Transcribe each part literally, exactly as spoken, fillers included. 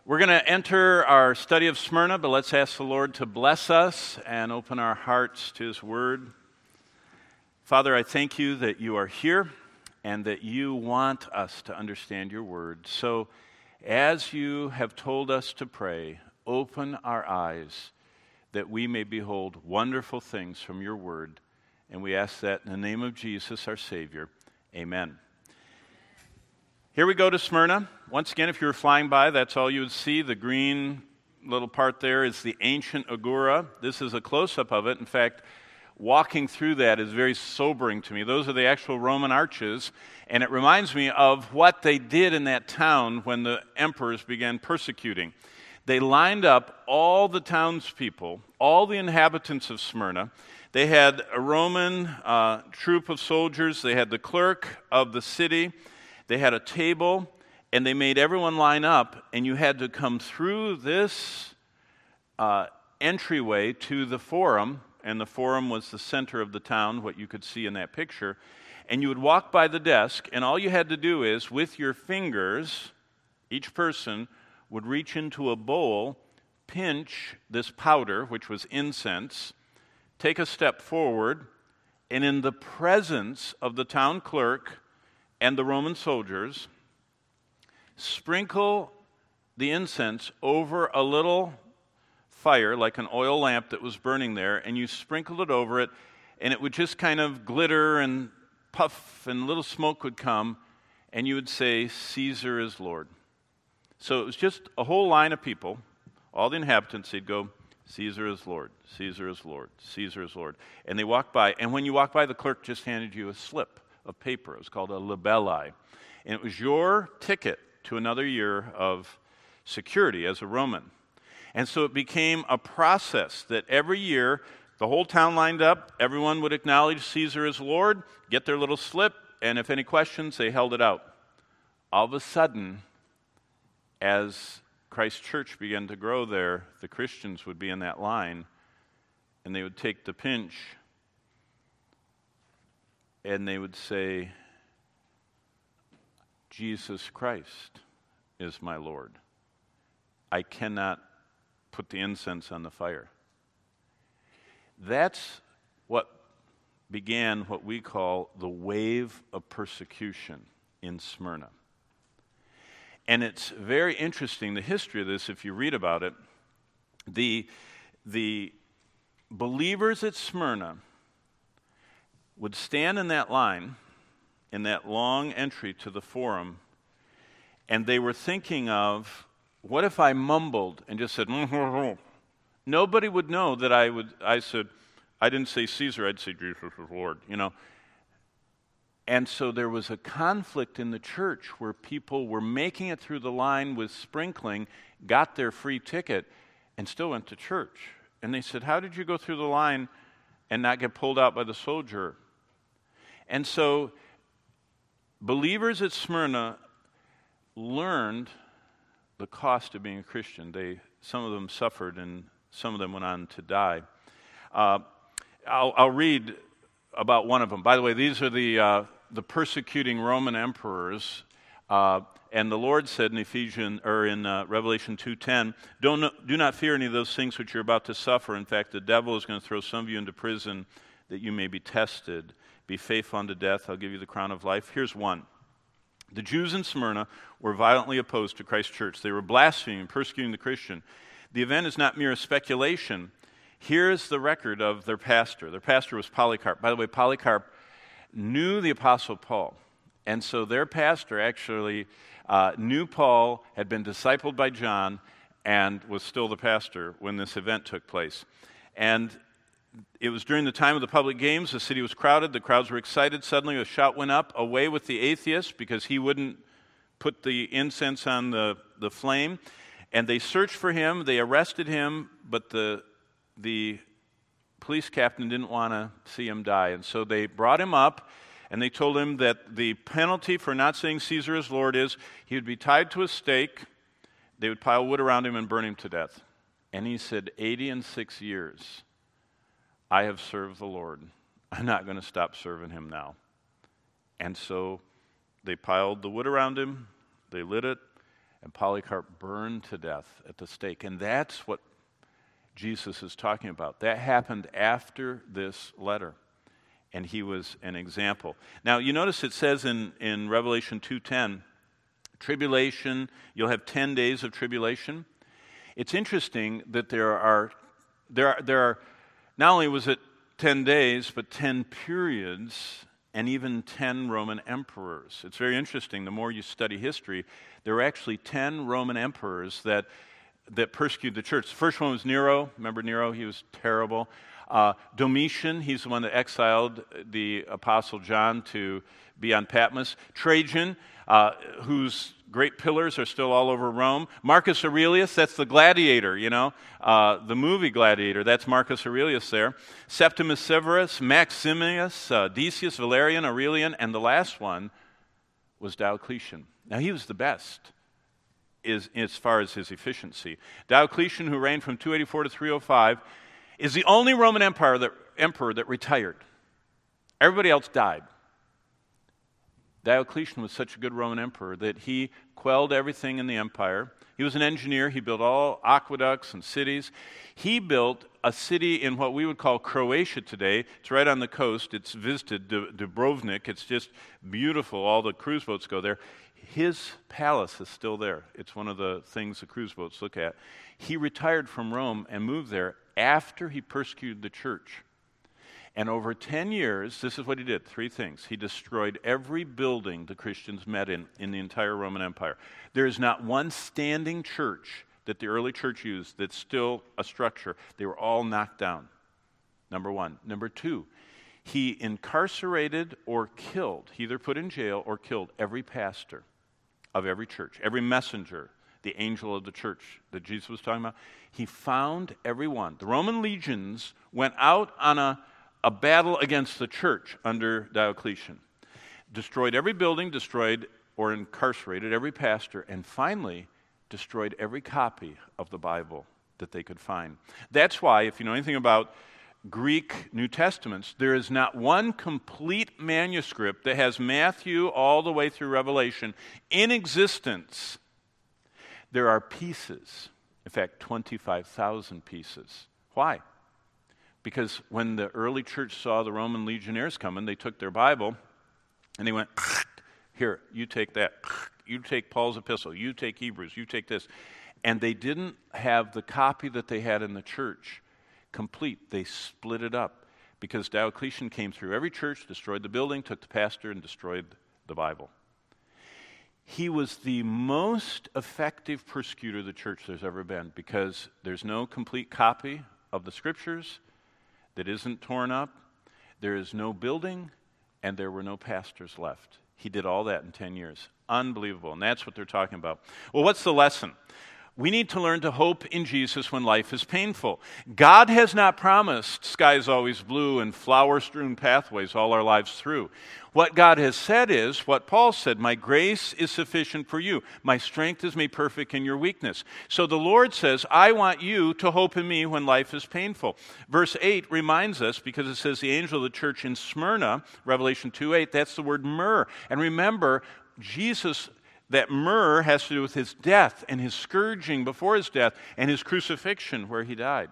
We're going to enter our study of Smyrna, but let's ask the Lord to bless us and open our hearts to His Word. Father, I thank you that you are here and that you want us to understand your Word. So as you have told us to pray, open our eyes that we may behold wonderful things from your Word. And we ask that in the name of Jesus, our Savior. Amen. Here we go to Smyrna. Once again, if you were flying by, that's all you would see. The green little part there is the ancient agora. This is a close-up of it. In fact, walking through that is very sobering to me. Those are the actual Roman arches, and it reminds me of what they did in that town when the emperors began persecuting. They lined up all the townspeople, all the inhabitants of Smyrna. They had a Roman uh, troop of soldiers. They had the clerk of the city. They had a table, and they made everyone line up, and you had to come through this uh, entryway to the forum, and the forum was the center of the town, what you could see in that picture, and you would walk by the desk, and all you had to do is, with your fingers, each person would reach into a bowl, pinch this powder, which was incense, take a step forward, and in the presence of the town clerk and the Roman soldiers, sprinkle the incense over a little fire, like an oil lamp that was burning there, and you sprinkled it over it, and it would just kind of glitter and puff, and little smoke would come, and you would say, "Caesar is Lord." So it was just a whole line of people, all the inhabitants, they'd go, "Caesar is Lord, Caesar is Lord, Caesar is Lord." And they walked by, and when you walked by, the clerk just handed you a slip of paper. It was called a libelli. And it was your ticket to another year of security as a Roman. And so it became a process that every year, the whole town lined up, everyone would acknowledge Caesar as Lord, get their little slip, and if any questions, they held it out. All of a sudden, as Christ Church began to grow there, the Christians would be in that line, and they would take the pinch, and they would say, "Jesus Christ is my Lord. I cannot put the incense on the fire." That's what began what we call the wave of persecution in Smyrna. And it's very interesting, the history of this, if you read about it. The, the believers at Smyrna would stand in that line, in that long entry to the forum, and they were thinking of, what if I mumbled and just said, mm-hmm. Nobody would know that I would. I said, I didn't say Caesar, I'd say Jesus is Lord, you know. And so there was a conflict in the church where people were making it through the line with sprinkling, got their free ticket, and still went to church. And they said, "How did you go through the line and not get pulled out by the soldier?" And so believers at Smyrna learned the cost of being a Christian. They, some of them suffered, and some of them went on to die. Uh, I'll, I'll read about one of them. By the way, these are the uh, the persecuting Roman emperors. Uh, and the Lord said in Ephesians or in uh, Revelation two ten, "Don't do not fear any of those things which you're about to suffer. In fact, the devil is going to throw some of you into prison that you may be tested. Be faithful unto death. I'll give you the crown of life." Here's one. The Jews in Smyrna were violently opposed to Christ's church. They were blaspheming and persecuting the Christian. The event is not mere speculation. Here's the record of their pastor. Their pastor was Polycarp. By the way, Polycarp knew the Apostle Paul. And so their pastor actually uh, knew Paul, had been discipled by John, and was still the pastor when this event took place. And it was during the time of the public games. The city was crowded. The crowds were excited. Suddenly a shout went up, "Away with the atheist," because he wouldn't put the incense on the, the flame. And they searched for him. They arrested him, but the the police captain didn't want to see him die. And so they brought him up, and they told him that the penalty for not saying Caesar is Lord is he would be tied to a stake, they would pile wood around him and burn him to death. And he said, eighty and six years I have served the Lord. I'm not going to stop serving him now. And so they piled the wood around him, they lit it, and Polycarp burned to death at the stake. And that's what Jesus is talking about. That happened after this letter, and he was an example. Now, you notice it says in, in Revelation two ten, tribulation, you'll have ten days of tribulation. It's interesting that there are, there are, there are not only was it ten days, but ten periods and even ten Roman emperors. It's very interesting. The more you study history, there were actually ten Roman emperors that that persecuted the church. The first one was Nero. Remember Nero? He was terrible. Uh, Domitian, he's the one that exiled the Apostle John to be on Patmos. Trajan, uh, whose great pillars are still all over Rome. Marcus Aurelius, that's the gladiator, you know, uh, the movie Gladiator. That's Marcus Aurelius there. Septimus Severus, Maximinus, uh, Decius, Valerian, Aurelian, and the last one was Diocletian. Now, he was the best is as far as his efficiency. Diocletian, who reigned from two eighty-four to three oh five, is the only Roman empire that, emperor that retired. Everybody else died. Diocletian was such a good Roman emperor that he quelled everything in the empire. He was an engineer. He built all aqueducts and cities. He built a city in what we would call Croatia today. It's right on the coast. It's visited, Dubrovnik. It's just beautiful. All the cruise boats go there. His palace is still there. It's one of the things the cruise boats look at. He retired from Rome and moved there after he persecuted the church. And over ten years, this is what he did, three things. He destroyed every building the Christians met in in the entire Roman Empire. There is not one standing church that the early church used that's still a structure. They were all knocked down, number one. Number two, he incarcerated or killed, he either put in jail or killed every pastor of every church, every messenger, the angel of the church that Jesus was talking about. He found everyone. The Roman legions went out on a, a battle against the church under Diocletian, destroyed every building, destroyed or incarcerated every pastor, and finally destroyed every copy of the Bible that they could find. That's why, if you know anything about Greek New Testaments, there is not one complete manuscript that has Matthew all the way through Revelation in existence. There are pieces, in fact, twenty-five thousand pieces. Why? Because when the early church saw the Roman legionnaires coming, they took their Bible and they went, here, you take that. You take Paul's epistle. You take Hebrews. You take this. And they didn't have the copy that they had in the church complete. They split it up because Diocletian came through every church, destroyed the building, took the pastor, and destroyed the Bible. He was the most effective persecutor the church there's ever been because there's no complete copy of the scriptures that isn't torn up. There is no building, and there were no pastors left. He did all that in ten years. Unbelievable. And that's what they're talking about. Well, what's the lesson? We need to learn to hope in Jesus when life is painful. God has not promised skies always blue and flower-strewn pathways all our lives through. What God has said is what Paul said, my grace is sufficient for you. My strength is made perfect in your weakness. So the Lord says, I want you to hope in me when life is painful. Verse eight reminds us, because it says the angel of the church in Smyrna, Revelation two eight, that's the word myrrh. And remember, Jesus, that myrrh has to do with his death and his scourging before his death and his crucifixion where he died.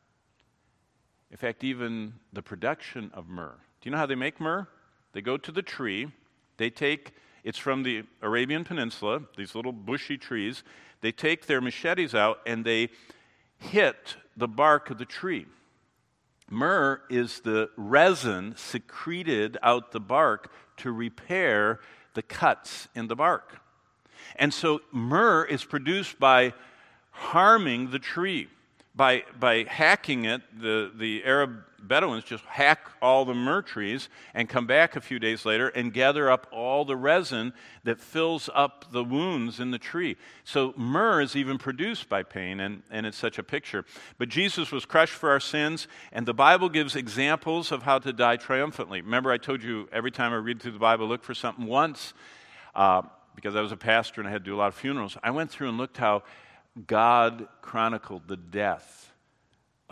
In fact, even the production of myrrh. Do you know how they make myrrh? They go to the tree. They take, it's from the Arabian Peninsula, these little bushy trees. They take their machetes out and they hit the bark of the tree. Myrrh is the resin secreted out the bark to repair the cuts in the bark. And so myrrh is produced by harming the tree. By by hacking it, the, the Arab Bedouins just hack all the myrrh trees and come back a few days later and gather up all the resin that fills up the wounds in the tree. So myrrh is even produced by pain, and, and it's such a picture. But Jesus was crushed for our sins, and the Bible gives examples of how to die triumphantly. Remember, I told you every time I read through the Bible, look for something once. Uh, because I was a pastor and I had to do a lot of funerals, I went through and looked how God chronicled the death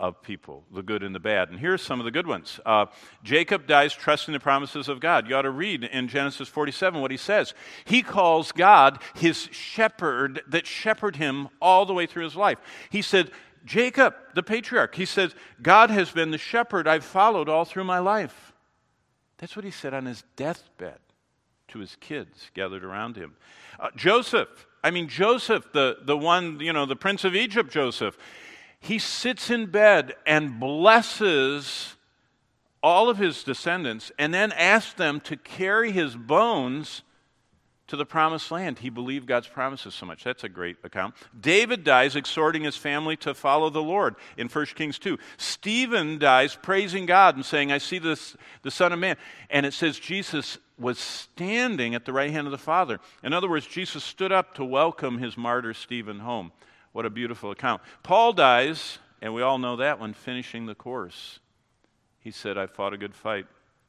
of people, the good and the bad. And here's some of the good ones. Uh, Jacob dies trusting the promises of God. You ought to read in Genesis forty-seven what he says. He calls God his shepherd that shepherded him all the way through his life. He said, Jacob, the patriarch, he says, God has been the shepherd I've followed all through my life. That's what he said on his deathbed to his kids gathered around him. Uh, Joseph, I mean, Joseph, the, the one, you know, the Prince of Egypt, Joseph, he sits in bed and blesses all of his descendants and then asks them to carry his bones to the promised land. He believed God's promises so much. That's a great account. David dies exhorting his family to follow the Lord in First Kings two. Stephen dies praising God and saying, I see this, the Son of Man. And it says Jesus was standing at the right hand of the Father. In other words, Jesus stood up to welcome his martyr Stephen home. What a beautiful account. Paul dies, and we all know that one, finishing the course. He said, I fought a good fight.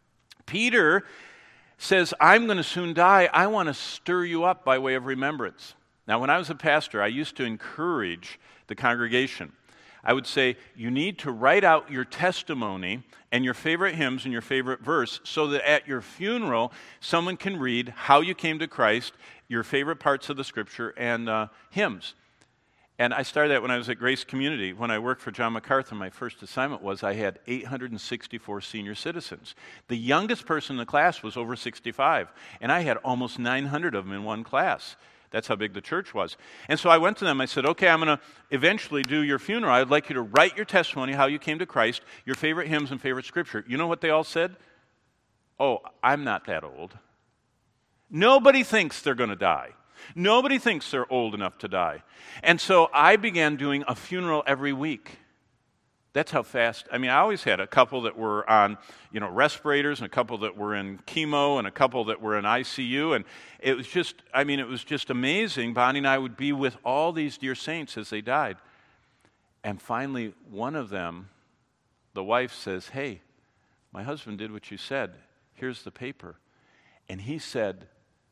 Peter says, I'm going to soon die. I want to stir you up by way of remembrance. Now, when I was a pastor, I used to encourage the congregation. I would say, you need to write out your testimony and your favorite hymns and your favorite verse so that at your funeral, someone can read how you came to Christ, your favorite parts of the Scripture, and uh, hymns. And I started that when I was at Grace Community. When I worked for John MacArthur, my first assignment was I had eight hundred sixty-four senior citizens. The youngest person in the class was over sixty-five, and I had almost nine hundred of them in one class. That's how big the church was. And so I went to them. I said, okay, I'm going to eventually do your funeral. I'd like you to write your testimony, how you came to Christ, your favorite hymns and favorite Scripture. You know what they all said? Oh, I'm not that old. Nobody thinks they're going to die. Nobody thinks they're old enough to die. And so I began doing a funeral every week. That's how fast. I mean, I always had a couple that were on, you know, respirators and a couple that were in chemo and a couple that were in I C U. And it was just, I mean, it was just amazing. Bonnie and I would be with all these dear saints as they died. And finally, one of them, the wife says, hey, my husband did what you said. Here's the paper. And he said,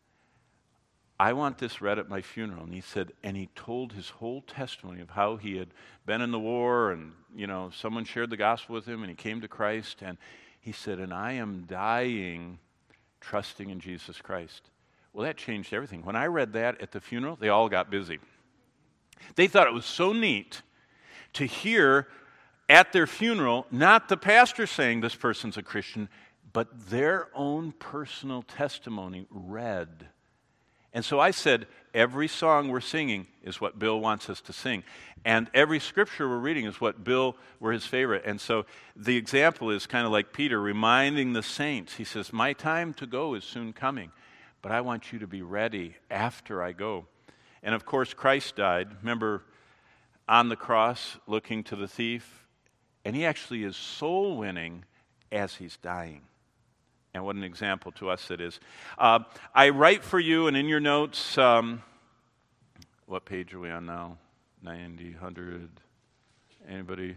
I want this read at my funeral. And he said, and he told his whole testimony of how he had been in the war and, you know, someone shared the gospel with him and he came to Christ. And he said, and I am dying trusting in Jesus Christ. Well, that changed everything. When I read that at the funeral, they all got busy. They thought it was so neat to hear at their funeral, not the pastor saying this person's a Christian, but their own personal testimony read. And so I said, every song we're singing is what Bill wants us to sing. And every scripture we're reading is what Bill were his favorite. And so the example is kind of like Peter reminding the saints. He says, my time to go is soon coming, but I want you to be ready after I go. And of course, Christ died. Remember, on the cross, looking to the thief. And he actually is soul winning as he's dying. And what an example to us it is. Uh, I write for you, and in your notes, um, what page are we on now? ninety, one hundred, anybody?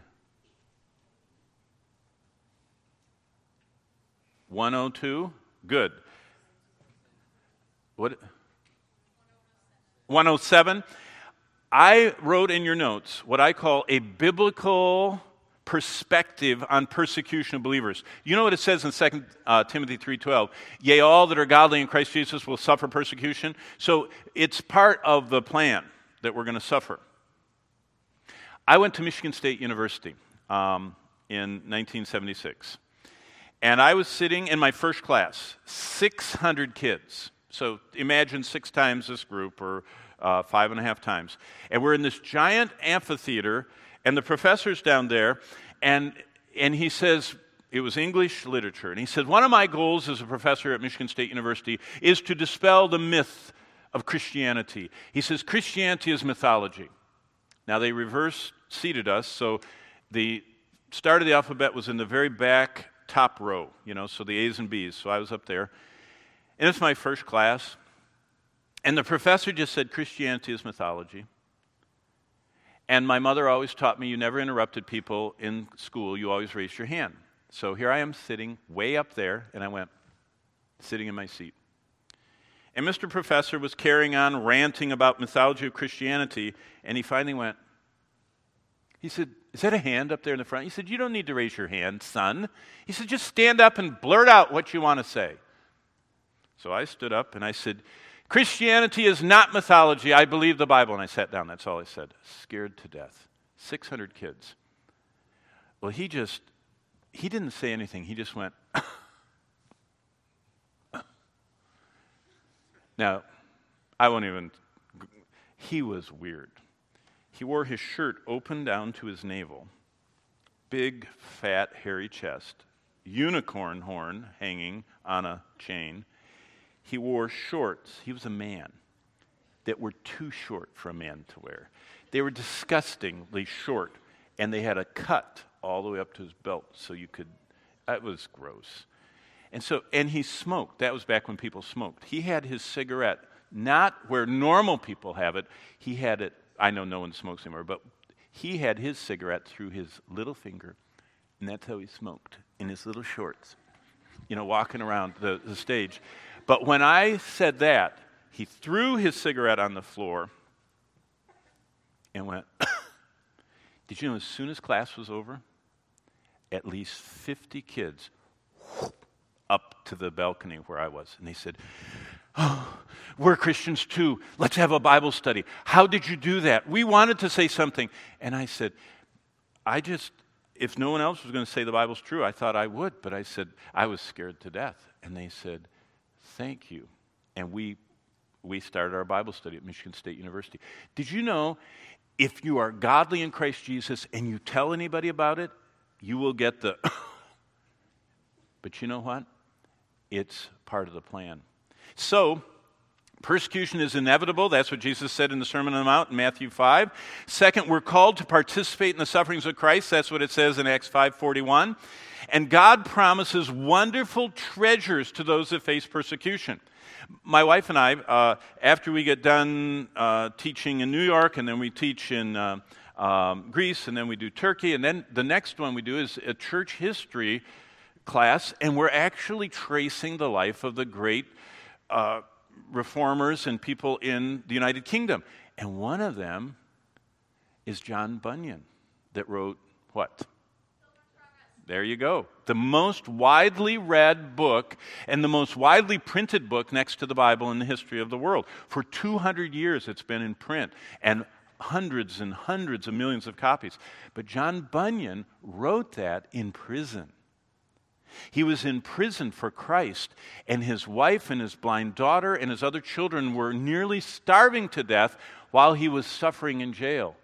one oh two? Good. What? one oh seven? I wrote in your notes what I call a biblical perspective on persecution of believers. You know what it says in Second uh, Timothy three twelve? Yea, all that are godly in Christ Jesus will suffer persecution. So it's part of the plan that we're going to suffer. I went to Michigan State University um, in nineteen seventy-six. And I was sitting in my first class, six hundred kids. So imagine six times this group, or uh, five and a half times. And we're in this giant amphitheater, and the professor's down there, and and he says, it was English literature, and he said, one of my goals as a professor at Michigan State University is to dispel the myth of Christianity. He says, Christianity is mythology. Now they reverse seated us, so the start of the alphabet was in the very back top row, you know, so the A's and B's, so I was up there. And it's my first class, and the professor just said, Christianity is mythology. And my mother always taught me you never interrupted people in school. You always raised your hand. So here I am sitting way up there, and I went, sitting in my seat. And Mister Professor was carrying on ranting about mythology of Christianity, and he finally went, He said, is that a hand up there in the front? He said, you don't need to raise your hand, son. He said, just stand up and blurt out what you want to say. So I stood up and I said, Christianity is not mythology. I believe the Bible. And I sat down. That's all I said. Scared to death. six hundred kids. Well, he just, he didn't say anything. He just went, now, I won't even, he was weird. He wore his shirt open down to his navel, big, fat, hairy chest, unicorn horn hanging on a chain. He wore shorts. He was a man that were too short for a man to wear. They were disgustingly short, and they had a cut all the way up to his belt, so you could, that was gross. And so, and he smoked. That was back when people smoked. He had his cigarette, not where normal people have it. He had it, I know no one smokes anymore, but he had his cigarette through his little finger, and that's how he smoked, in his little shorts, you know, walking around the, the stage. But when I said that, he threw his cigarette on the floor and went, did you know as soon as class was over, at least fifty kids up to the balcony where I was. And they said, oh, we're Christians too. Let's have a Bible study. How did you do that? We wanted to say something. And I said, I just, if no one else was going to say the Bible's true, I thought I would. But I said, I was scared to death. And they said, thank you. And we we started our Bible study at Michigan State University. Did you know if you are godly in Christ Jesus and you tell anybody about it, you will get the, but you know what? It's part of the plan. So, persecution is inevitable. That's what Jesus said in the Sermon on the Mount in Matthew five. Second, we're called to participate in the sufferings of Christ. That's what it says in Acts five forty-one. And God promises wonderful treasures to those that face persecution. My wife and I, uh, after we get done uh, teaching in New York, and then we teach in uh, um, Greece, and then we do Turkey, and then the next one we do is a church history class, and we're actually tracing the life of the great uh, reformers and people in the United Kingdom. And one of them is John Bunyan, that wrote what? There you go. The most widely read book and the most widely printed book next to the Bible in the history of the world. For two hundred years it's been in print, and hundreds and hundreds of millions of copies. But John Bunyan wrote that in prison. He was in prison for Christ, and his wife and his blind daughter and his other children were nearly starving to death while he was suffering in jail.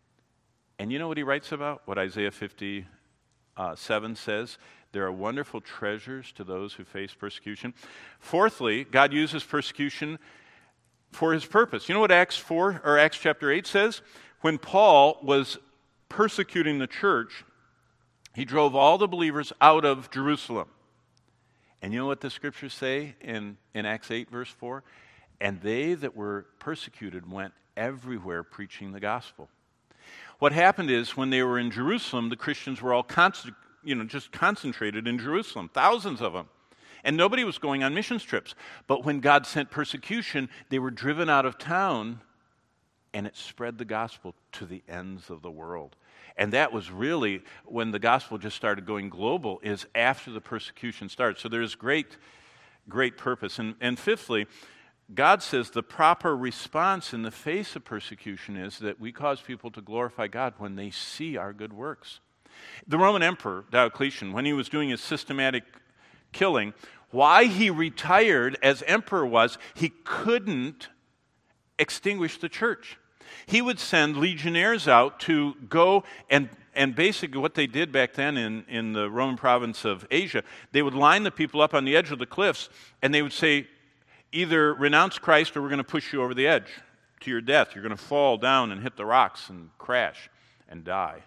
And you know what he writes about? What Isaiah fifty Uh, seven says, there are wonderful treasures to those who face persecution. Fourthly, God uses persecution for his purpose. You know what Acts four or Acts chapter eight says? When Paul was persecuting the church, he drove all the believers out of Jerusalem. And you know what the scriptures say in, in Acts eight verse four? And they that were persecuted went everywhere preaching the gospel. What happened is when they were in Jerusalem, the Christians were all const- you know, just concentrated in Jerusalem, thousands of them. And nobody was going on missions trips. But when God sent persecution, they were driven out of town, and it spread the gospel to the ends of the world. And that was really when the gospel just started going global, is after the persecution started. So there's great, great purpose. And, and fifthly, God says the proper response in the face of persecution is that we cause people to glorify God when they see our good works. The Roman Emperor, Diocletian, when he was doing his systematic killing, why he retired as emperor was he couldn't extinguish the church. He would send legionnaires out to go and And basically what they did back then in, in the Roman province of Asia, they would line the people up on the edge of the cliffs, and they would say, either renounce Christ or we're going to push you over the edge to your death. You're going to fall down and hit the rocks and crash and die.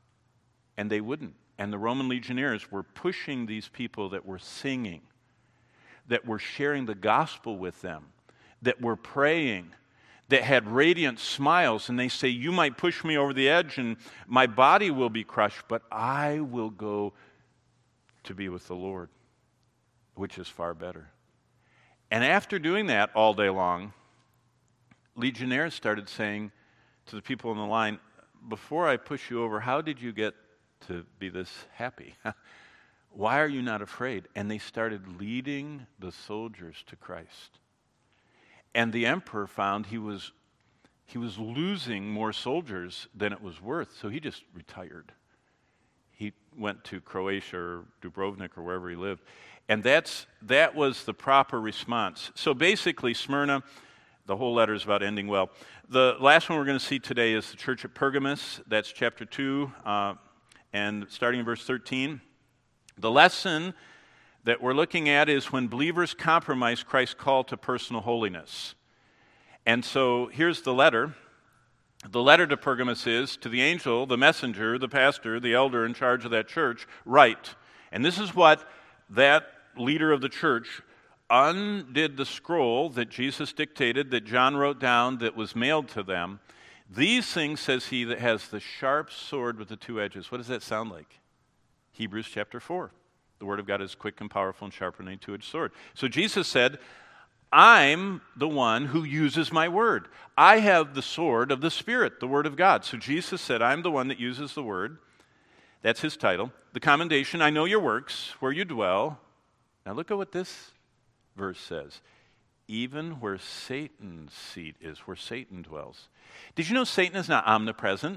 And they wouldn't. And the Roman legionnaires were pushing these people that were singing, that were sharing the gospel with them, that were praying, that had radiant smiles. And they say, you might push me over the edge and my body will be crushed, but I will go to be with the Lord, which is far better. And after doing that all day long, legionnaires started saying to the people in the line, before I push you over, how did you get to be this happy? Why are you not afraid? And they started leading the soldiers to Christ. And the emperor found he was he was losing more soldiers than it was worth, so he just retired. He went to Croatia or Dubrovnik or wherever he lived. And that's that was the proper response. So basically, Smyrna, the whole letter is about ending well. The last one we're going to see today is the church at Pergamos. That's chapter two, uh, and starting in verse thirteen. The lesson that we're looking at is when believers compromise Christ's call to personal holiness. And so here's the letter. The letter to Pergamos is, to the angel, the messenger, the pastor, the elder in charge of that church, write. And this is what that leader of the church undid the scroll that Jesus dictated, that John wrote down, that was mailed to them. These things, says he, that has the sharp sword with the two edges. What does that sound like? Hebrews chapter four. The word of God is quick and powerful and sharper than any two-edged sword. So Jesus said, I'm the one who uses my word. I have the sword of the Spirit, the word of God. So Jesus said, I'm the one that uses the word. That's his title. The commendation, I know your works, where you dwell. Now look at what this verse says. Even where Satan's seat is, where Satan dwells. Did you know Satan is not omnipresent?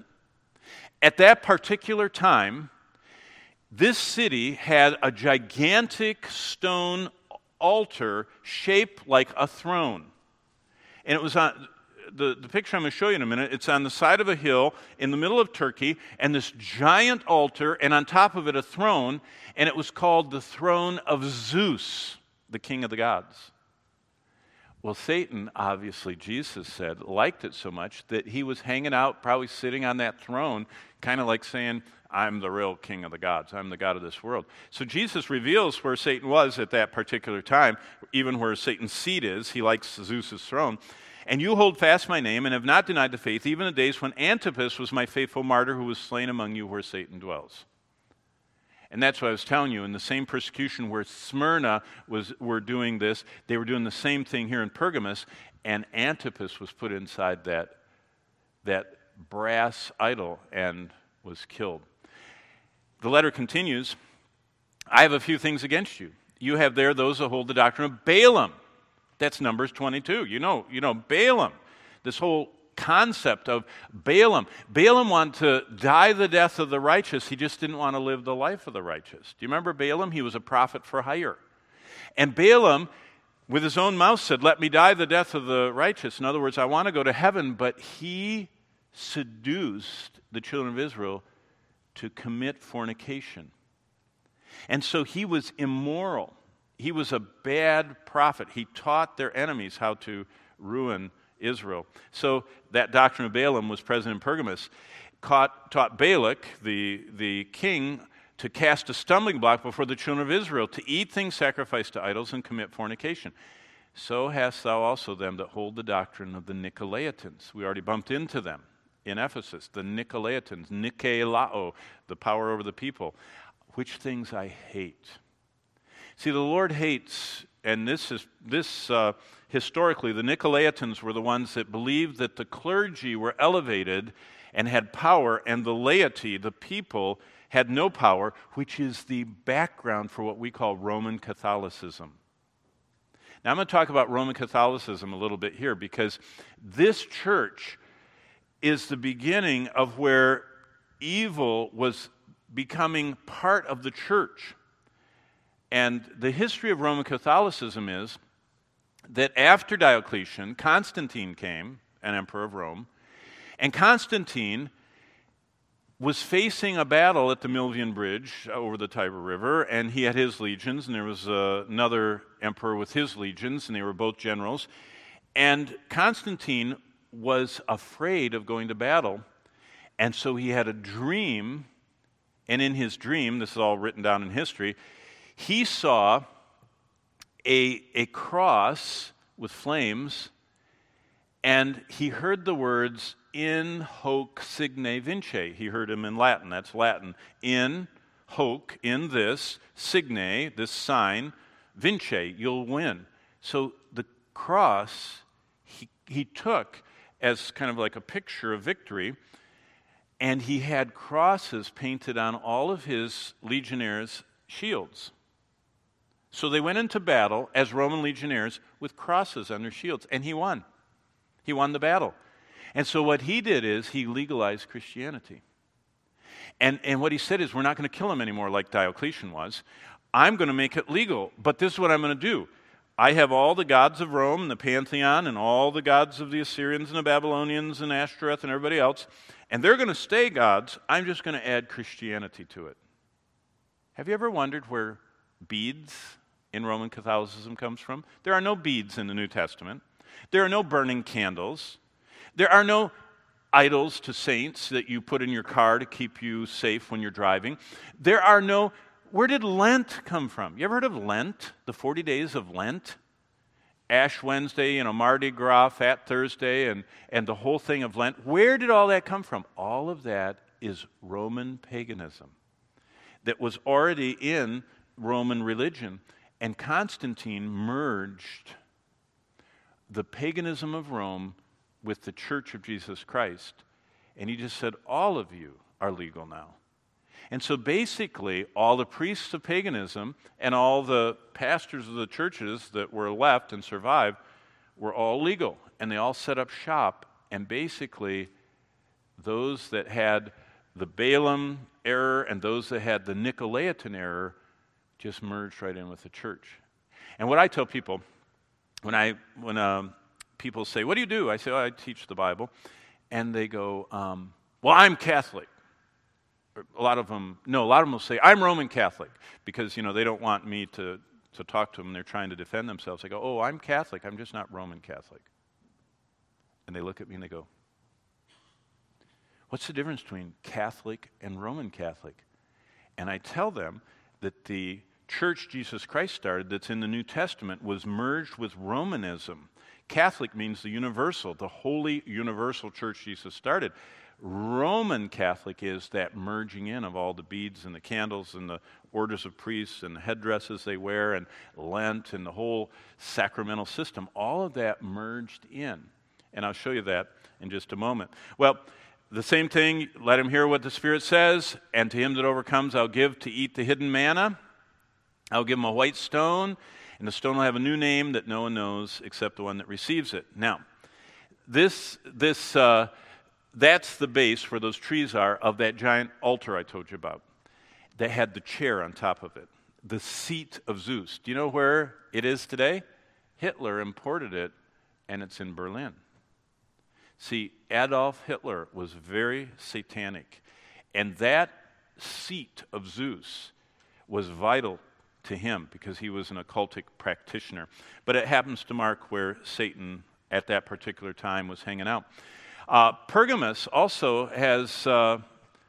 At that particular time, this city had a gigantic stone altar shaped like a throne. And it was on, the, the picture I'm going to show you in a minute, it's on the side of a hill in the middle of Turkey, and this giant altar, and on top of it a throne, and it was called the throne of Zeus, the king of the gods. Well, Satan, obviously, Jesus said, liked it so much that he was hanging out, probably sitting on that throne, kind of like saying, I'm the real king of the gods. I'm the God of this world. So Jesus reveals where Satan was at that particular time, even where Satan's seat is. He likes Zeus's throne. And you hold fast my name and have not denied the faith, even the days when Antipas was my faithful martyr who was slain among you where Satan dwells. And that's what I was telling you. In the same persecution where Smyrna was were doing this, they were doing the same thing here in Pergamos, and Antipas was put inside that, that brass idol and was killed. The letter continues, I have a few things against you. You have there those that hold the doctrine of Balaam. That's Numbers twenty-two. You know, you know Balaam. This whole concept of Balaam. Balaam wanted to die the death of the righteous. He just didn't want to live the life of the righteous. Do you remember Balaam? He was a prophet for hire. And Balaam, with his own mouth, said, let me die the death of the righteous. In other words, I want to go to heaven, but he seduced the children of Israel to commit fornication. And so he was immoral. He was a bad prophet. He taught their enemies how to ruin Israel. So that doctrine of Balaam was present in Pergamos. Caught, taught Balak, the, the king, to cast a stumbling block before the children of Israel, to eat things sacrificed to idols and commit fornication. So hast thou also them that hold the doctrine of the Nicolaitans. We already bumped into them in Ephesus, the Nicolaitans, Nikelao, the power over the people, which things I hate. See, the Lord hates, and this is this uh, historically, the Nicolaitans were the ones that believed that the clergy were elevated and had power, and the laity, the people, had no power, which is the background for what we call Roman Catholicism. Now, I'm going to talk about Roman Catholicism a little bit here, because this church is the beginning of where evil was becoming part of the church. And the history of Roman Catholicism is that after Diocletian, Constantine came, an emperor of Rome, and Constantine was facing a battle at the Milvian Bridge over the Tiber River, and he had his legions, and there was uh, another emperor with his legions, and they were both generals. And Constantine was afraid of going to battle, and so he had a dream, and in his dream, this is all written down in history, he saw a, a cross with flames, and he heard the words, in hoc signe vince. He heard them in Latin, that's Latin. In hoc, in this, signe, this sign, vince, you'll win. So the cross he, he took as kind of like a picture of victory, And he had crosses painted on all of his legionnaires' shields. So they went into battle as Roman legionnaires with crosses on their shields, and he won. He won the battle. And so what he did is he legalized Christianity. And, and what he said is, we're not going to kill him anymore like Diocletian was. I'm going to make it legal, but this is what I'm going to do. I have all the gods of Rome and the Pantheon and all the gods of the Assyrians and the Babylonians and Ashtoreth and everybody else, and they're going to stay gods. I'm just going to add Christianity to it. Have you ever wondered where beads in Roman Catholicism comes from? There are no beads in the New Testament. There are no burning candles. There are no idols to saints that you put in your car to keep you safe when you're driving. There are no... Where did Lent come from? You ever heard of Lent? The forty days of Lent? Ash Wednesday, you know, Mardi Gras, Fat Thursday, and, and the whole thing of Lent. Where did all that come from? All of that is Roman paganism that was already in Roman religion. And Constantine merged the paganism of Rome with the Church of Jesus Christ. And he just said, all of you are legal now. And so basically, all the priests of paganism and all the pastors of the churches that were left and survived were all legal. And they all set up shop. And basically, those that had the Balaam error and those that had the Nicolaitan error just merged right in with the church. And what I tell people, when I when um, people say, what do you do? I say, oh, I teach the Bible. And they go, um, well, I'm Catholic. A lot of them, no, a lot of them will say, I'm Roman Catholic, because, you know, they don't want me to, to talk to them. They're trying to defend themselves. They go, oh, I'm Catholic. I'm just not Roman Catholic. And they look at me and they go, what's the difference between Catholic and Roman Catholic? And I tell them that the church Jesus Christ started that's in the New Testament was merged with Romanism. Catholic means the universal, the holy universal church Jesus started. Roman Catholic is that merging in of all the beads and the candles and the orders of priests and the headdresses they wear and Lent and the whole sacramental system. All of that merged in. And I'll show you that in just a moment. Well, the same thing, let him hear what the Spirit says, and to him that overcomes I'll give to eat the hidden manna. I'll give him a white stone, and the stone will have a new name that no one knows except the one that receives it. Now, this this... Uh, That's the base where those trees are of that giant altar I told you about. That had the chair on top of it. The seat of Zeus. Do you know where it is today? Hitler imported it, and it's in Berlin. See, Adolf Hitler was very satanic. And that seat of Zeus was vital to him because he was an occultic practitioner. But it happens to mark where Satan at that particular time was hanging out. Uh, Pergamus also has uh,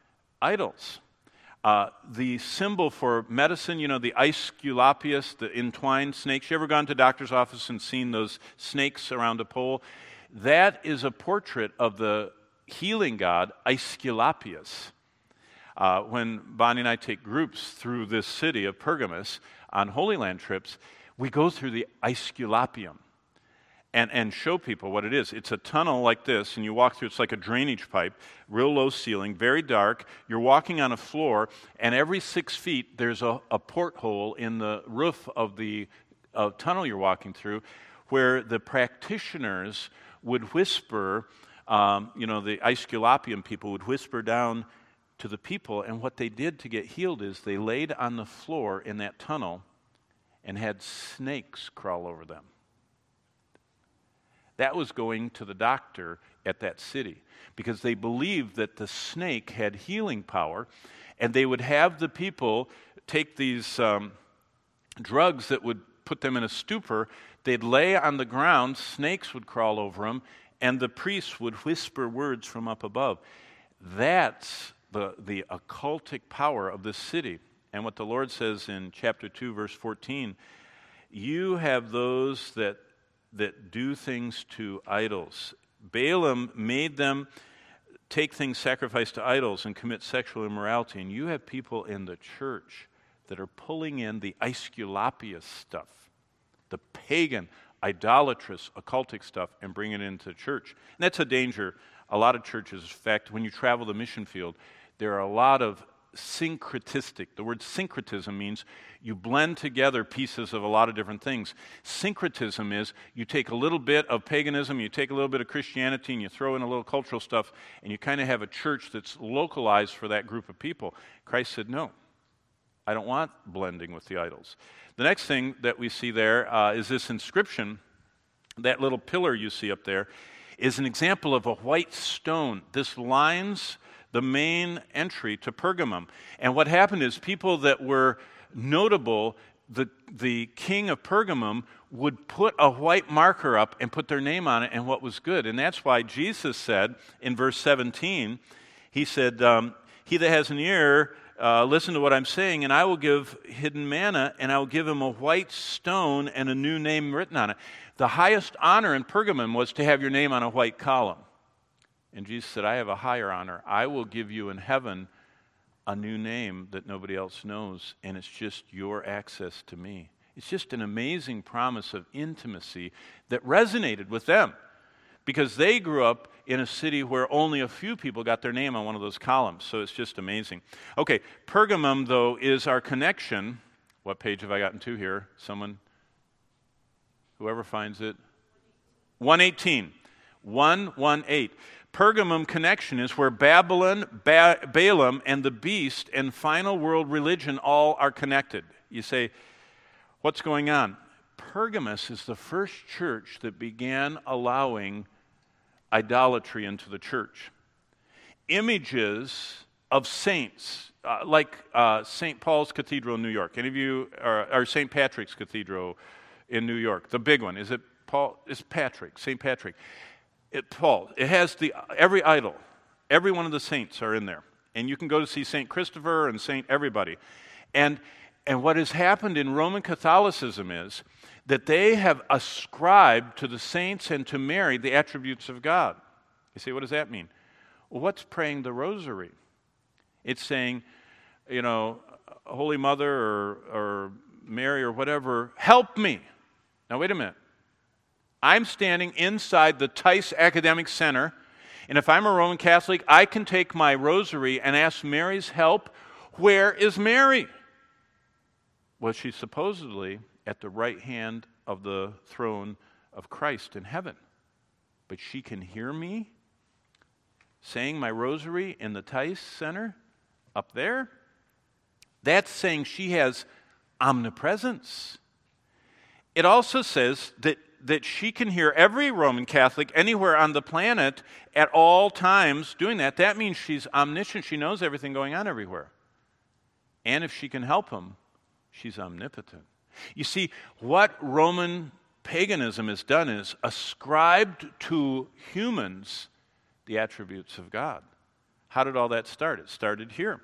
idols. Uh, the symbol for medicine, you know, the Aesculapius, the entwined snakes. You ever gone to a doctor's office and seen those snakes around a pole? That is a portrait of the healing god Aesculapius. Uh, when Bonnie and I take groups through this city of Pergamus on Holy Land trips, we go through the Aesculapium. And, and show people what it is. It's a tunnel like this, and you walk through, it's like a drainage pipe, real low ceiling, very dark. You're walking on a floor, and every six feet there's a, a porthole in the roof of the uh, tunnel you're walking through where the practitioners would whisper, um, you know, the Aesculapian people would whisper down to the people, and what they did to get healed is they laid on the floor in that tunnel and had snakes crawl over them. That was going to the doctor at that city because they believed that the snake had healing power, and they would have the people take these um, drugs that would put them in a stupor. They'd lay on the ground, snakes would crawl over them, and the priests would whisper words from up above. That's the, the occultic power of this city. And what the Lord says in chapter two, verse fourteen, you have those that that do things to idols. Balaam made them take things sacrificed to idols and commit sexual immorality. And you have people in the church that are pulling in the Aesculapius stuff, the pagan, idolatrous, occultic stuff, and bringing it into church. And that's a danger a lot of churches, in fact, when you travel the mission field, there are a lot of syncretistic. The word syncretism means you blend together pieces of a lot of different things. Syncretism is you take a little bit of paganism, you take a little bit of Christianity, and you throw in a little cultural stuff, and you kind of have a church that's localized for that group of people. Christ said, no, I don't want blending with the idols. The next thing that we see there uh, is this inscription. That little pillar you see up there is an example of a white stone. This lines the main entry to Pergamum. And what happened is people that were notable, the, the king of Pergamum would put a white marker up and put their name on it and what was good. And that's why Jesus said in verse seventeen, he said, um, he that has an ear, uh, listen to what I'm saying, and I will give hidden manna, and I will give him a white stone and a new name written on it. The highest honor in Pergamum was to have your name on a white column. And Jesus said, I have a higher honor. I will give you in heaven a new name that nobody else knows, and it's just your access to me. It's just an amazing promise of intimacy that resonated with them because they grew up in a city where only a few people got their name on one of those columns. So it's just amazing. Okay, Pergamum, though, is our connection. What page have I gotten to here? Someone? Whoever finds it. one eighteen. one eighteen. Pergamum connection is where Babylon, ba- Balaam, and the beast and final world religion all are connected. You say, what's going on? Pergamus is the first church that began allowing idolatry into the church. Images of saints, uh, like uh, Saint Paul's Cathedral in New York. Any of you, are, or Saint Patrick's Cathedral in New York, the big one. Is it Paul? It's Patrick, Saint Patrick. It, Paul, it has the every idol, every one of the saints are in there. And you can go to see Saint Christopher and Saint everybody. And, and what has happened in Roman Catholicism is that they have ascribed to the saints and to Mary the attributes of God. You say, what does that mean? Well, what's praying the rosary? It's saying, you know, Holy Mother or, or Mary or whatever, help me. Now, wait a minute. I'm standing inside the Tice Academic Center, and if I'm a Roman Catholic, I can take my rosary and ask Mary's help. Where is Mary? Well, she's supposedly at the right hand of the throne of Christ in heaven. But she can hear me saying my rosary in the Tice Center up there. That's saying she has omnipresence. It also says that that she can hear every Roman Catholic anywhere on the planet at all times doing that. That means she's omniscient. She knows everything going on everywhere. And if she can help them, she's omnipotent. You see, what Roman paganism has done is ascribed to humans the attributes of God. How did all that start? It started here.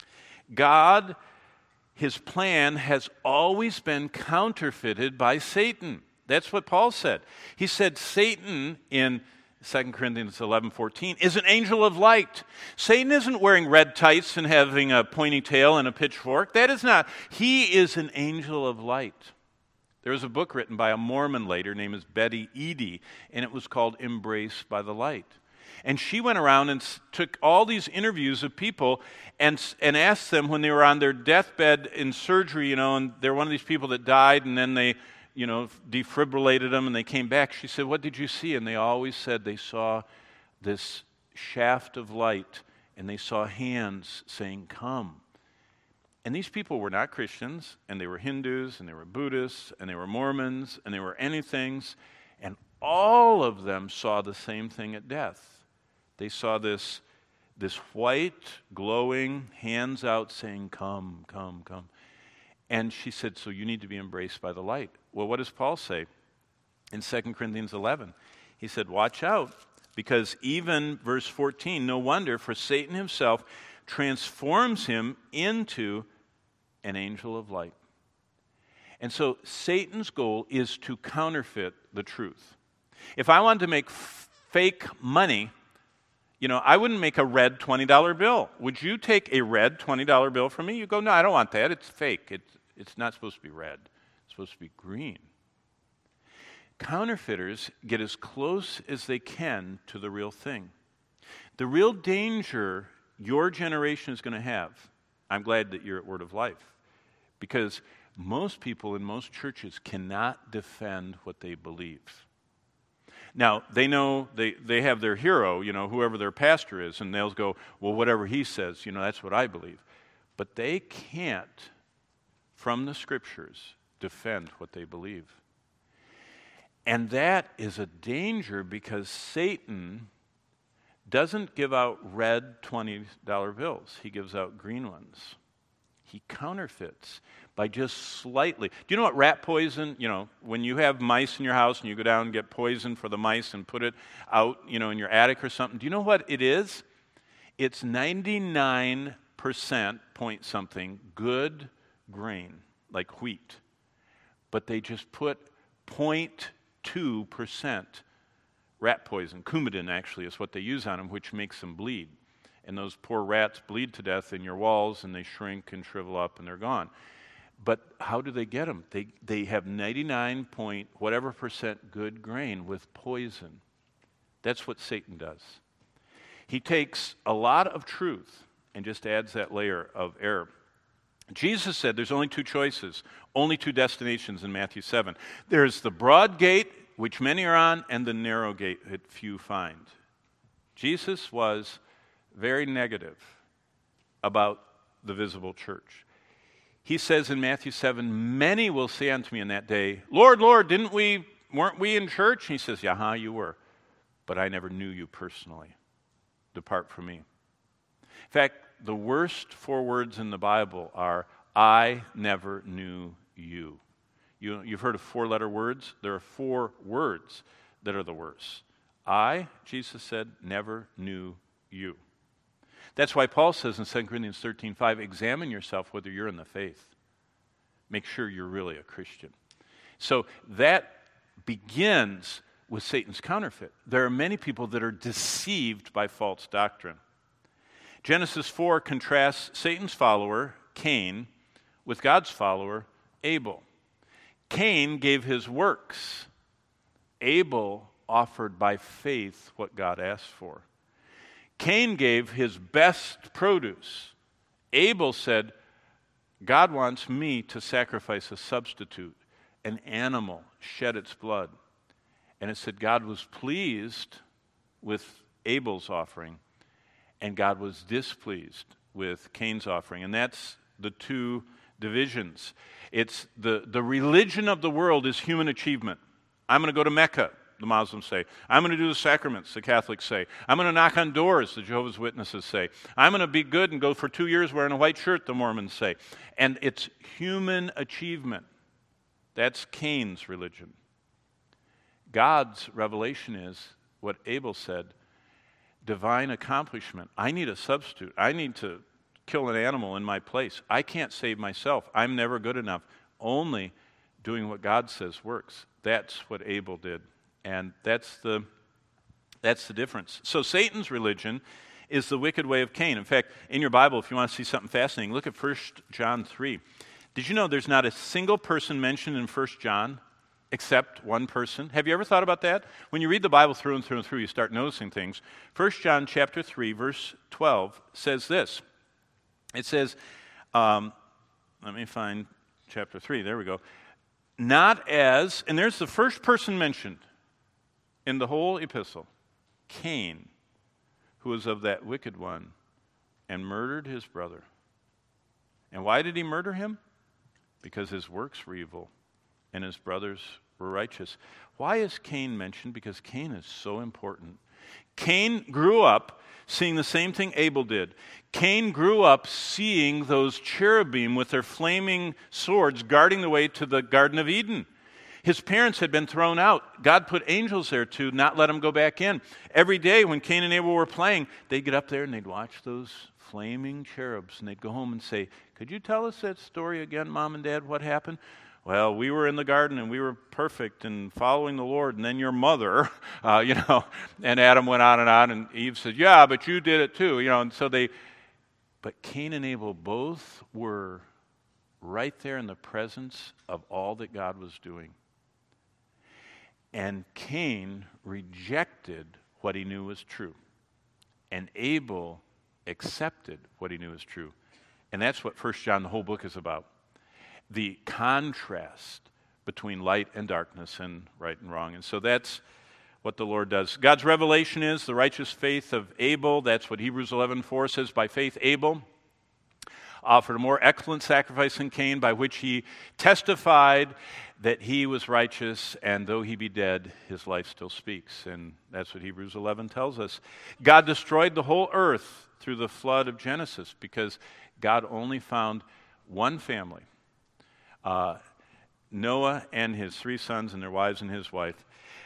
God, his plan has always been counterfeited by Satan. That's what Paul said. He said Satan in Second Corinthians eleven fourteen is an angel of light. Satan isn't wearing red tights and having a pointy tail and a pitchfork. That is not. He is an angel of light. There was a book written by a Mormon lady, her name is Betty Eady, and it was called Embraced by the Light. And she went around and s- took all these interviews of people and, and asked them when they were on their deathbed in surgery, you know, and they're one of these people that died and then they you know, defibrillated them and they came back. She said, what did you see? And they always said they saw this shaft of light and they saw hands saying, come. And these people were not Christians, and they were Hindus, and they were Buddhists, and they were Mormons, and they were anythings, and all of them saw the same thing at death. They saw this, this white, glowing, hands out saying, come, come, come. And she said, so you need to be embraced by the light. Well, what does Paul say in Second Corinthians eleven? He said, watch out, because even, verse fourteen, no wonder, for Satan himself transforms him into an angel of light. And so Satan's goal is to counterfeit the truth. If I wanted to make f- fake money, you know, I wouldn't make a red twenty dollar bill. Would you take a red twenty dollar bill from me? You go, no, I don't want that. It's fake. It's, it's not supposed to be red. It's supposed to be green. Counterfeiters get as close as they can to the real thing. The real danger your generation is going to have, I'm glad that you're at Word of Life, because most people in most churches cannot defend what they believe. Now, they know, they, they have their hero, you know, whoever their pastor is, and they'll go, well, whatever he says, you know, that's what I believe. But they can't, from the Scriptures, defend what they believe. And that is a danger because Satan doesn't give out red twenty dollar bills. He gives out green ones. He counterfeits by just slightly. Do you know what rat poison, you know, when you have mice in your house and you go down and get poison for the mice and put it out, you know, in your attic or something, do you know what it is? It's ninety-nine percent point something good grain, like wheat. But they just put zero point two percent rat poison. Coumadin, actually, is what they use on them, which makes them bleed. And those poor rats bleed to death in your walls, and they shrink and shrivel up, and they're gone. But how do they get them? They, they have ninety-nine point whatever percent good grain with poison. That's what Satan does. He takes a lot of truth and just adds that layer of error. Jesus said there's only two choices, only two destinations in Matthew seven. There's the broad gate, which many are on, and the narrow gate that few find. Jesus was very negative about the visible church. He says in Matthew seven, many will say unto me in that day, Lord, Lord, didn't we, weren't we in church? And he says, yeah, you were, but I never knew you personally. Depart from me. In fact, the worst four words in the Bible are, I never knew you. you you've heard of four-letter words? There are four words that are the worst. I, Jesus said, never knew you. That's why Paul says in Second Corinthians thirteen five, examine yourself whether you're in the faith. Make sure you're really a Christian. So that begins with Satan's counterfeit. There are many people that are deceived by false doctrine. Genesis four contrasts Satan's follower, Cain, with God's follower, Abel. Cain gave his works. Abel offered by faith what God asked for. Cain gave his best produce. Abel said, God wants me to sacrifice a substitute, an animal, shed its blood. And it said God was pleased with Abel's offering, and God was displeased with Cain's offering. And that's the two divisions. It's the, the religion of the world is human achievement. I'm going to go to Mecca, the Muslims say. I'm going to do the sacraments, the Catholics say. I'm going to knock on doors, the Jehovah's Witnesses say. I'm going to be good and go for two years wearing a white shirt, the Mormons say. And it's human achievement. That's Cain's religion. God's revelation is what Abel said, divine accomplishment. I need a substitute. I need to kill an animal in my place. I can't save myself. I'm never good enough. Only doing what God says works. That's what Abel did. And that's the, that's the difference. So Satan's religion is the wicked way of Cain. In fact, in your Bible, if you want to see something fascinating, look at First John three. Did you know there's not a single person mentioned in First John except one person? Have you ever thought about that? When you read the Bible through and through and through, you start noticing things. First John chapter three, verse twelve says this. It says, um, let me find chapter three. There we go. Not as, and there's the first person mentioned in the whole epistle, Cain, who was of that wicked one, and murdered his brother. And why did he murder him? Because his works were evil, and his brothers were righteous. Why is Cain mentioned? Because Cain is so important. Cain grew up seeing the same thing Abel did. Cain grew up seeing those cherubim with their flaming swords guarding the way to the Garden of Eden. His parents had been thrown out. God put angels there to not let them go back in. Every day when Cain and Abel were playing, they'd get up there and they'd watch those flaming cherubs, and they'd go home and say, could you tell us that story again, Mom and Dad, what happened? Well, we were in the garden and we were perfect and following the Lord, and then your mother, uh, you know, and Adam went on and on, and Eve said, yeah, but you did it too, you know, and so they, but Cain and Abel both were right there in the presence of all that God was doing. And Cain rejected what he knew was true. and Abel accepted what he knew was true. And that's what First John, the whole book, is about. The contrast between light and darkness and right and wrong. And so that's what the Lord does. God's revelation is the righteous faith of Abel. That's what Hebrews eleven four says. By faith, Abel offered a more excellent sacrifice than Cain, by which he testified that he was righteous, and though he be dead, his life still speaks. And that's what Hebrews eleven tells us. God destroyed the whole earth through the flood of Genesis because God only found one family, uh, Noah and his three sons and their wives and his wife.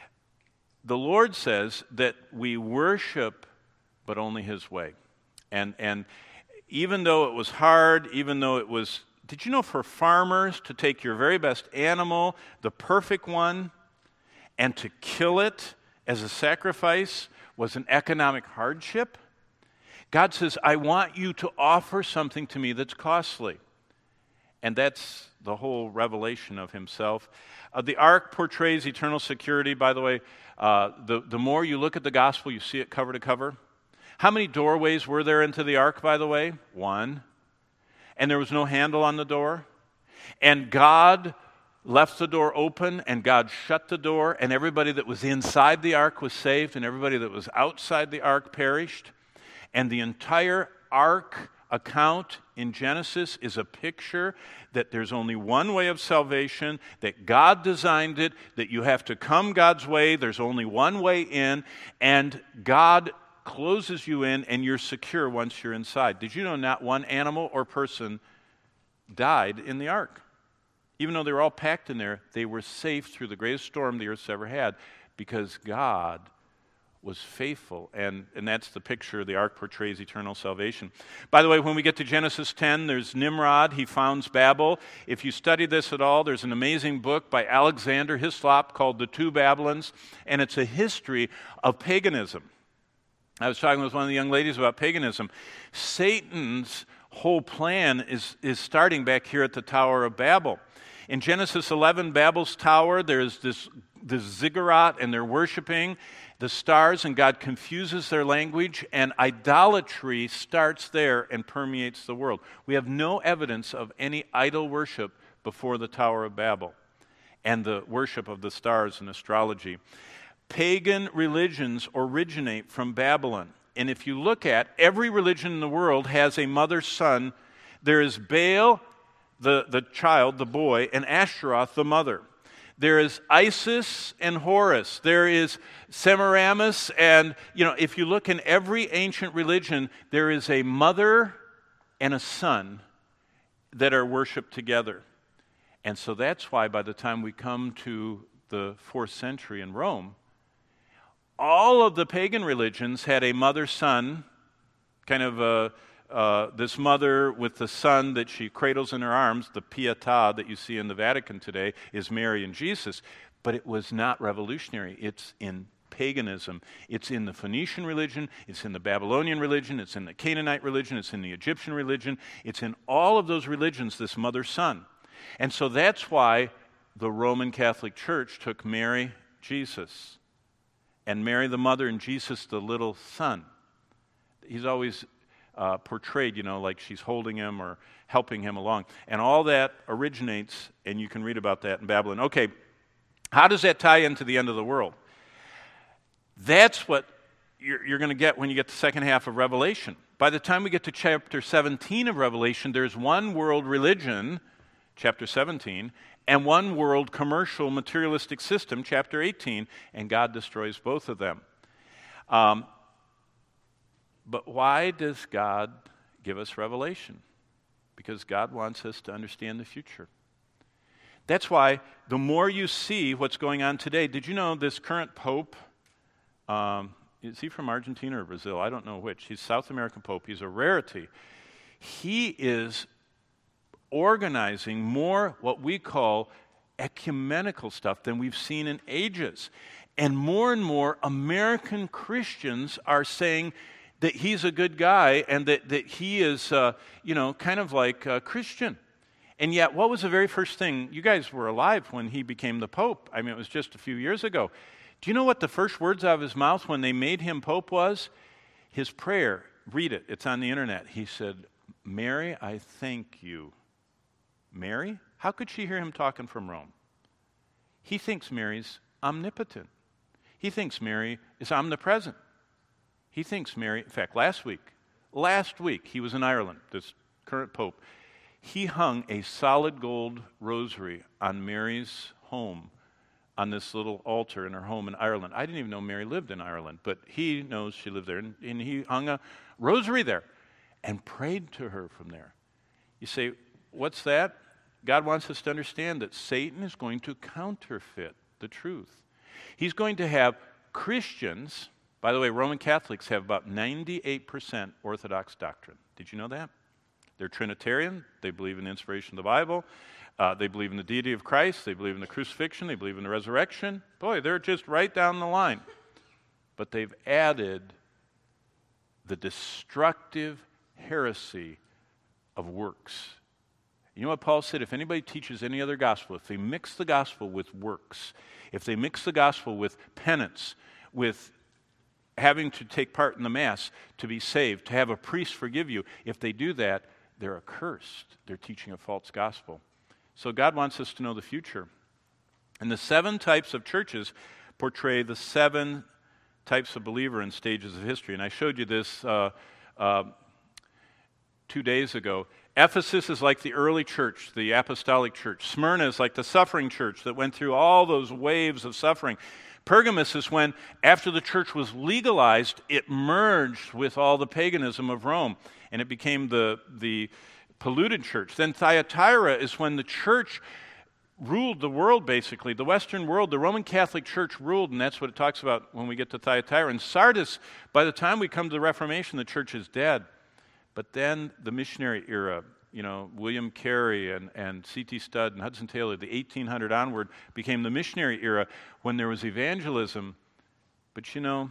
The Lord says that we worship, but only his way. And and even though it was hard, even though it was, did you know for farmers to take your very best animal, the perfect one, and to kill it as a sacrifice was an economic hardship? God says, I want you to offer something to me that's costly. And that's the whole revelation of himself. Uh, the ark portrays eternal security. By the way, uh, the, the more you look at the gospel, you see it cover to cover. How many doorways were there into the ark, by the way? One. And there was no handle on the door. And God left the door open, and God shut the door, and everybody that was inside the ark was saved, and everybody that was outside the ark perished. And the entire ark account in Genesis is a picture that there's only one way of salvation, that God designed it, that you have to come God's way, there's only one way in, and God closes you in and you're secure once you're inside. Did you know not one animal or person died in the ark? Even though they were all packed in there, they were safe through the greatest storm the earth's ever had because God was faithful, and, and that's the picture. The ark portrays eternal salvation. By the way, when we get to Genesis ten, there's Nimrod. He founds Babel. If you study this at all, there's an amazing book by Alexander Hislop called The Two Babylons, and it's a history of paganism. I was talking with one of the young ladies about paganism. Satan's whole plan is, is starting back here at the Tower of Babel. In Genesis eleven, Babel's tower, there's this, this ziggurat, and they're worshiping the stars, and God confuses their language, and idolatry starts there and permeates the world. We have no evidence of any idol worship before the Tower of Babel and the worship of the stars and astrology. Pagan religions originate from Babylon. And if you look at every religion in the world has a mother-son. There is Baal, the, the child, the boy, and Ashtaroth, the mother. There is Isis and Horus. There is Semiramis. And, you know, if you look in every ancient religion, there is a mother and a son that are worshipped together. And so that's why by the time we come to the fourth century in Rome, all of the pagan religions had a mother-son, kind of a, uh, this mother with the son that she cradles in her arms. The Pietà that you see in the Vatican today is Mary and Jesus. But it was not revolutionary. It's in paganism. It's in the Phoenician religion. It's in the Babylonian religion. It's in the Canaanite religion. It's in the Egyptian religion. It's in all of those religions, this mother-son. And so that's why the Roman Catholic Church took Mary, Jesus, and Mary the mother and Jesus the little son. He's always uh, portrayed, you know, like she's holding him or helping him along. And all that originates, and you can read about that in Babylon. Okay, how does that tie into the end of the world? That's what you're, you're going to get when you get the second half of Revelation. By the time we get to chapter seventeen of Revelation, there's one world religion, chapter seventeen, and one world commercial materialistic system, chapter eighteen, and God destroys both of them. Um, but why does God give us revelation? Because God wants us to understand the future. That's why the more you see what's going on today, did you know this current pope, um, is he from Argentina or Brazil? I don't know which. He's South American pope. He's a rarity. He is organizing more what we call ecumenical stuff than we've seen in ages. And more and more American Christians are saying that he's a good guy and that, that he is, uh, you know, kind of like a Christian. And yet, what was the very first thing? You guys were alive when he became the Pope. I mean, it was just a few years ago. Do you know what the first words out of his mouth when they made him Pope was? His prayer, read it, it's on the internet. He said, Mary, I thank you. Mary? How could she hear him talking from Rome? He thinks Mary's omnipotent. He thinks Mary is omnipresent. He thinks Mary, in fact, last week, last week he was in Ireland, this current pope. He hung a solid gold rosary on Mary's home, on this little altar in her home in Ireland. I didn't even know Mary lived in Ireland, but he knows she lived there, and, and he hung a rosary there and prayed to her from there. You say, what's that? God wants us to understand that Satan is going to counterfeit the truth. He's going to have Christians, by the way, Roman Catholics have about ninety-eight percent Orthodox doctrine. Did you know that? They're Trinitarian. They believe in the inspiration of the Bible. Uh, they believe in the deity of Christ. They believe in the crucifixion. They believe in the resurrection. Boy, they're just right down the line. But they've added the destructive heresy of works. You know what Paul said? If anybody teaches any other gospel, if they mix the gospel with works, if they mix the gospel with penance, with having to take part in the Mass to be saved, to have a priest forgive you, if they do that, they're accursed. They're teaching a false gospel. So God wants us to know the future. And the seven types of churches portray the seven types of believer in stages of history. And I showed you this uh, uh, two days ago. Ephesus is like the early church, the apostolic church. Smyrna is like the suffering church that went through all those waves of suffering. Pergamos is when, after the church was legalized, it merged with all the paganism of Rome, and it became the, the polluted church. Then Thyatira is when the church ruled the world, basically. The Western world, the Roman Catholic Church ruled, and that's what it talks about when we get to Thyatira. And Sardis, by the time we come to the Reformation, the church is dead. But then the missionary era, you know, William Carey and, and C T Studd and Hudson Taylor, the eighteen hundred onward, became the missionary era when there was evangelism. But you know,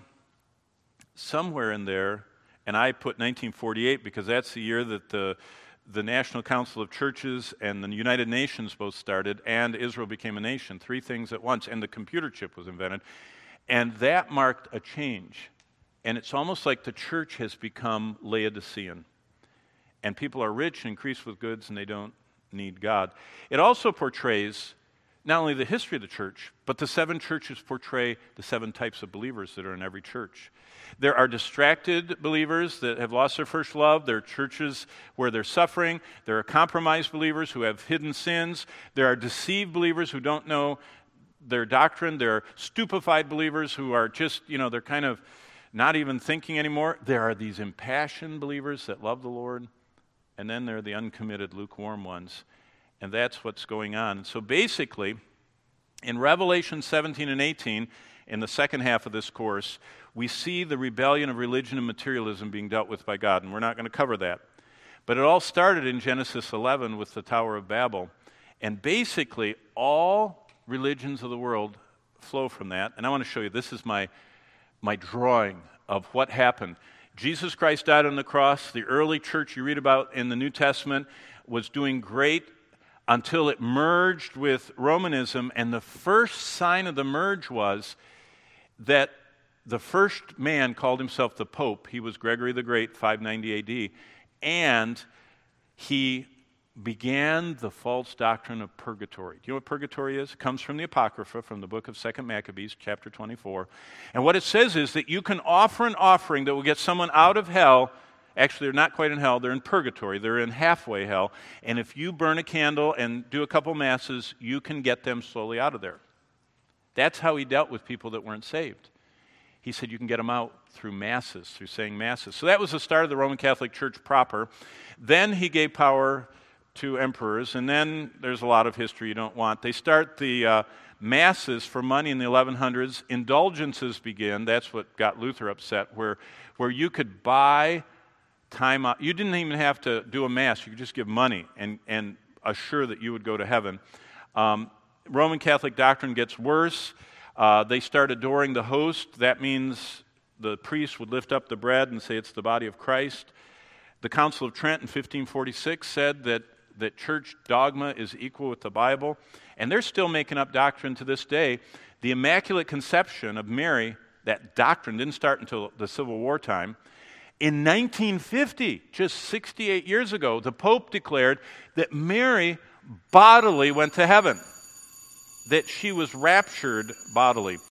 somewhere in there, and I put nineteen forty-eight because that's the year that the, the National Council of Churches and the United Nations both started, and Israel became a nation, three things at once, and the computer chip was invented. And that marked a change. And it's almost like the church has become Laodicean. And people are rich and increased with goods, and they don't need God. It also portrays not only the history of the church, but the seven churches portray the seven types of believers that are in every church. There are distracted believers that have lost their first love. There are churches where they're suffering. There are compromised believers who have hidden sins. There are deceived believers who don't know their doctrine. There are stupefied believers who are just, you know, they're kind of not even thinking anymore. There are these impassioned believers that love the Lord. And then there are the uncommitted, lukewarm ones. And that's what's going on. And so basically, in Revelation seventeen and eighteen, in the second half of this course, we see the rebellion of religion and materialism being dealt with by God. And we're not going to cover that. But it all started in Genesis eleven with the Tower of Babel. And basically, all religions of the world flow from that. And I want to show you, this is my, my drawing of what happened. Jesus Christ died on the cross. The early church you read about in the New Testament was doing great until it merged with Romanism. And the first sign of the merge was that the first man called himself the Pope. He was Gregory the Great, five ninety A D. And he began the false doctrine of purgatory. Do you know what purgatory is? It comes from the Apocrypha, from the book of Second Maccabees, chapter twenty-four. And what it says is that you can offer an offering that will get someone out of hell. Actually, they're not quite in hell. They're in purgatory. They're in halfway hell. And if you burn a candle and do a couple masses, you can get them slowly out of there. That's how he dealt with people that weren't saved. He said you can get them out through masses, through saying masses. So that was the start of the Roman Catholic Church proper. Then he gave power to emperors, and then there's a lot of history you don't want. They start the uh, masses for money in the eleven hundreds. Indulgences begin. That's what got Luther upset, where, where you could buy time out. You didn't even have to do a mass. You could just give money and, and assure that you would go to heaven. Um, Roman Catholic doctrine gets worse. Uh, they start adoring the host. That means the priest would lift up the bread and say it's the body of Christ. The Council of Trent in fifteen forty-six said that, that church dogma is equal with the Bible. And they're still making up doctrine to this day. The Immaculate Conception of Mary, that doctrine didn't start until the Civil War time. In nineteen fifty, just sixty-eight years ago, the Pope declared that Mary bodily went to heaven, that she was raptured bodily.